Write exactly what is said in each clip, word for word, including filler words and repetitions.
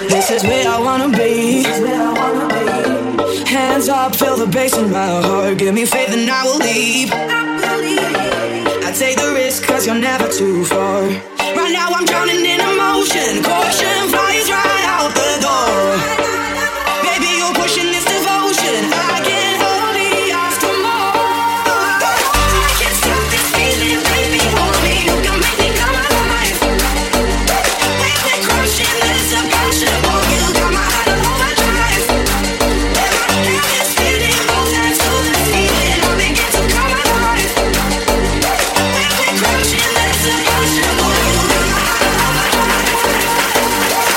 This is where I wanna be. Hands up, feel the bass in my heart. Give me faith and I will leave. I take the risk cause you're never too far. Right now I'm drowning in emotion. Caution flies right out the door. Baby, you're pushing this devotion. I can't hold it after more. I can't stop this feeling, baby. Only you can make me come alive. When we're crushing, there's a passion. Oh, you got my heart on overdrive. And I have this feeling, both hands to the ceiling. I begin to come alive. When we're crushing, there's a passion. Oh, you got my heart on overdrive.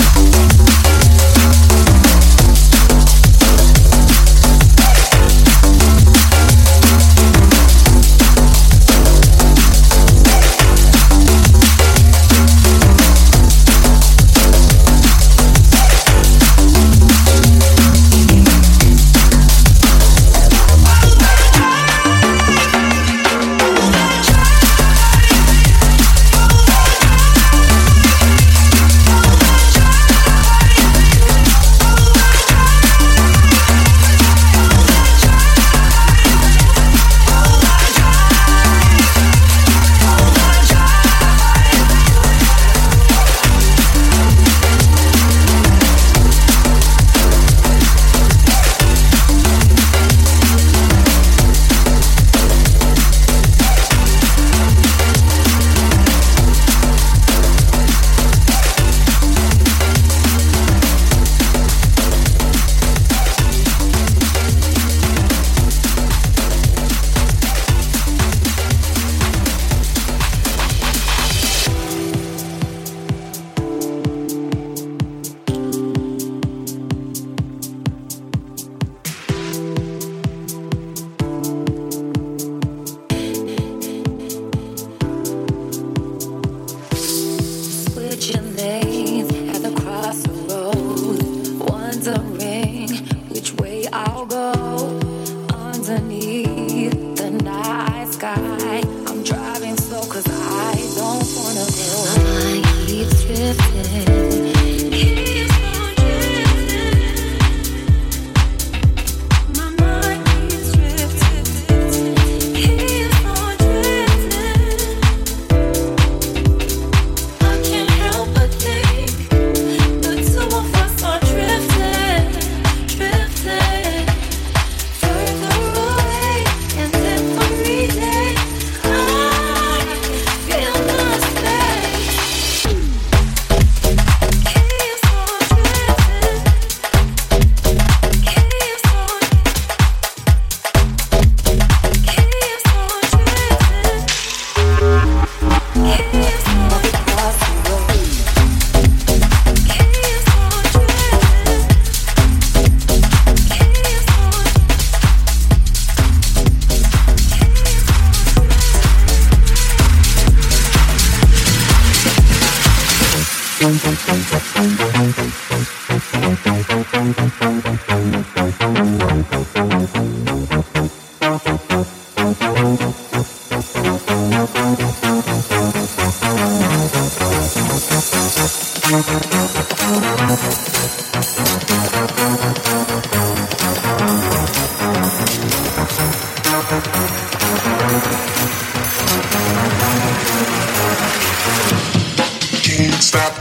Can't stop.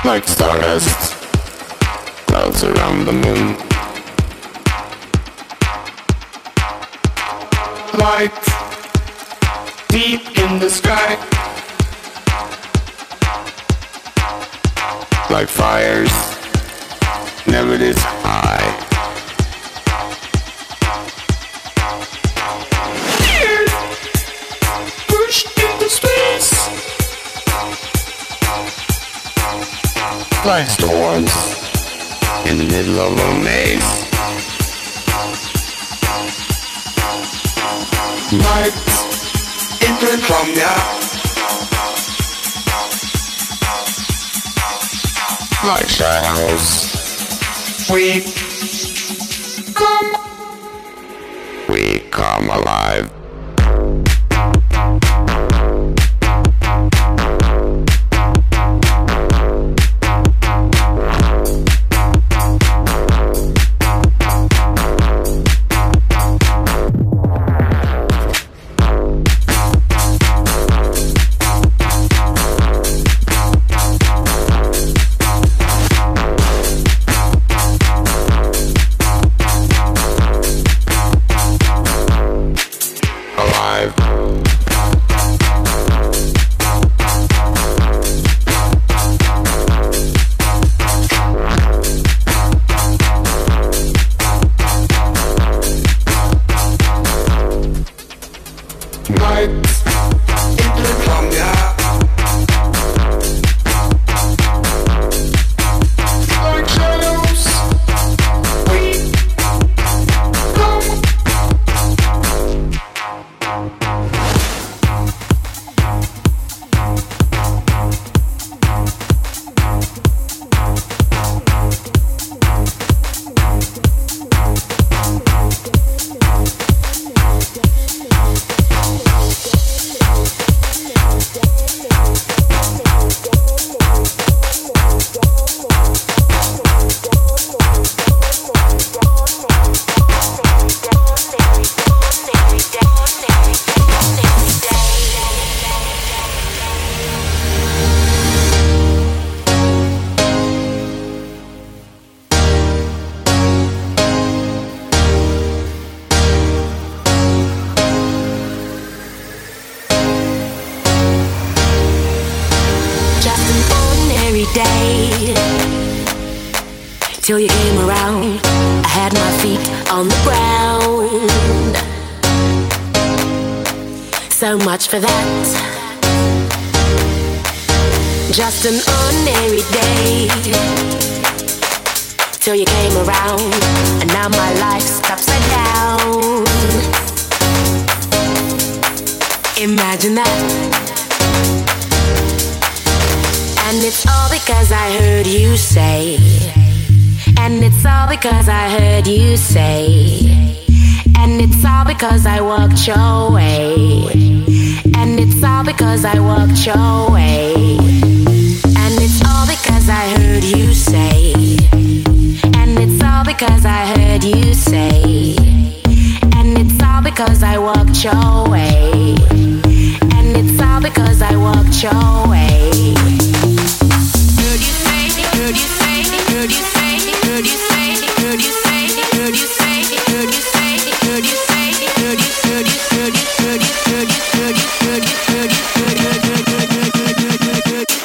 like stardust, clouds around the moon. Light deep in the sky, like fires never this high. Tears pushed into space, like storms in the middle of a maze. Lights in insomnia, like shadows. We come, we come alive. Till you came around, I had my feet on the ground. So much for that. Just an ordinary day. Till you came around, and now my life's upside down. Imagine that. And it's all because I heard you say. And it's all because I heard you say. And it's all because I walked your way. And it's all because I walked your way. And it's all because I heard you say. And it's all because I heard you say. And it's all because I walked your way. And it's all because I walked your way. Heard you say, heard you say, heard you say. Heard you say, heard you say, heard you say, heard you say, heard you say, heard you, heard you, heard you, heard you, heard you, heard you, heard you, heard you, heard you, heard you, heard you, heard you, heard you.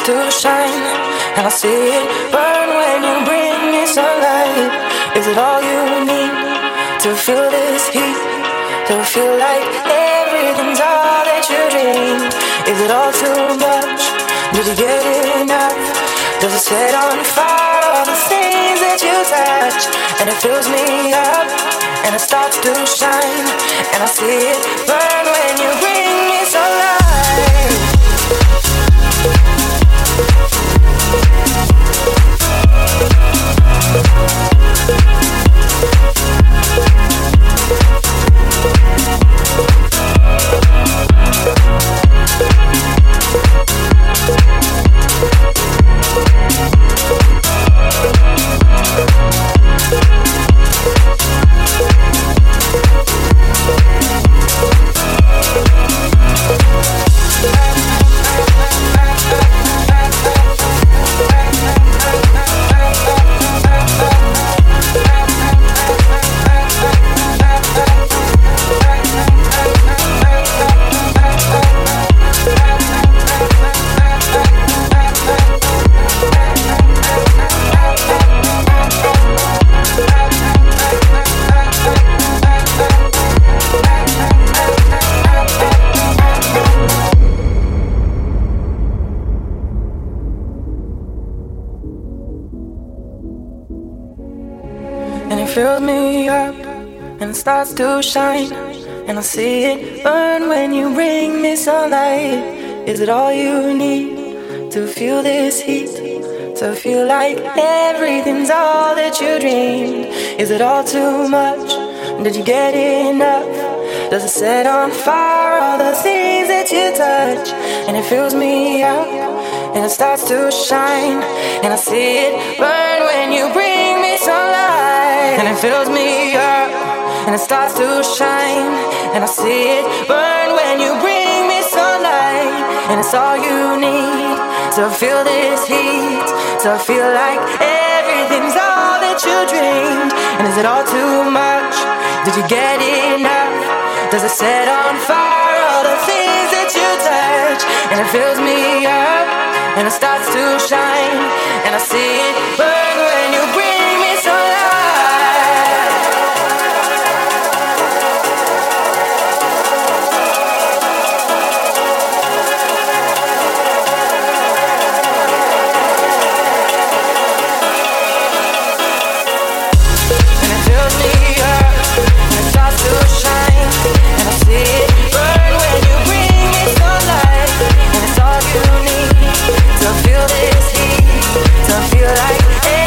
to shine, and I see it burn when you bring me sunlight. Is it all you need to feel this heat? To feel like everything's all that you dream? Is it all too much? Did you get enough? Does it set on fire all the things that you touch? And it fills me up, and it starts to shine, and I see it burn when you bring me sunlight. Fills me up and it starts to shine, and I see it burn when you bring me sunlight. Is it all you need to feel this heat? To feel like everything's all that you dreamed? Is it all too much? Did you get enough? Does it set on fire all the things that you touch? And it fills me up and it starts to shine, and I see it burn when you bring me sunlight. And it fills me up and it starts to shine, and I see it burn when you bring me sunlight. And it's all you need to feel this heat, to feel like everything's all that you dreamed. And is it all too much? Did you get enough? Does it set on fire all the things that you touch? And it fills me up and it starts to shine, and I see it burn when you bring me sunlight. Feel this heat, to feel like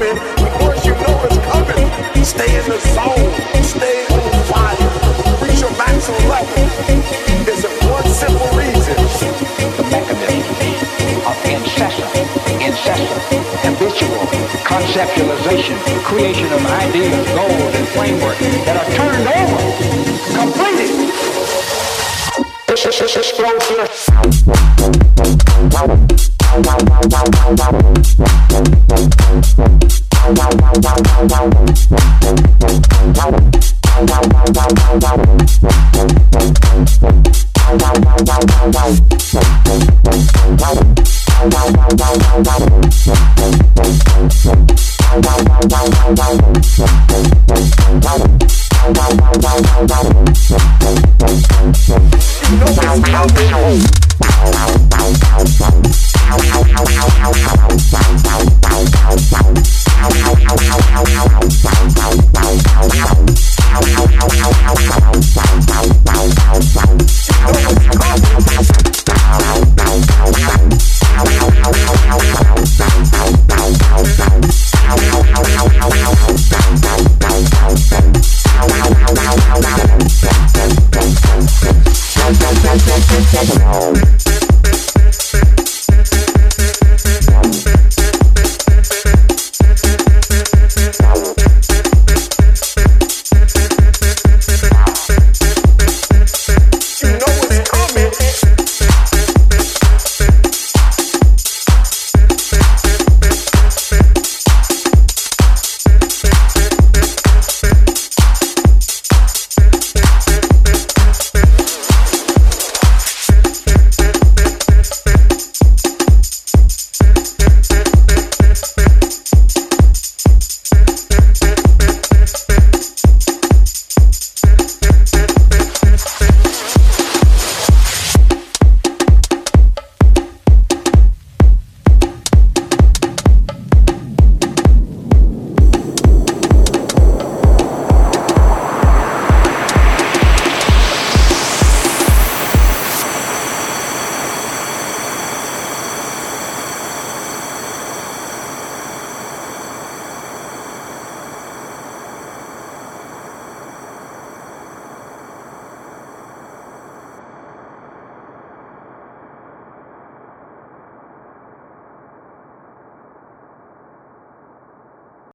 coming. But once you know it's coming, stay in the zone, stay on fire, reach your maximum level. It's a one simple reason. The mechanism of incessant, incessant, habitual conceptualization, creation of ideas, goals, and framework that are turned over, completed. You know it's coming.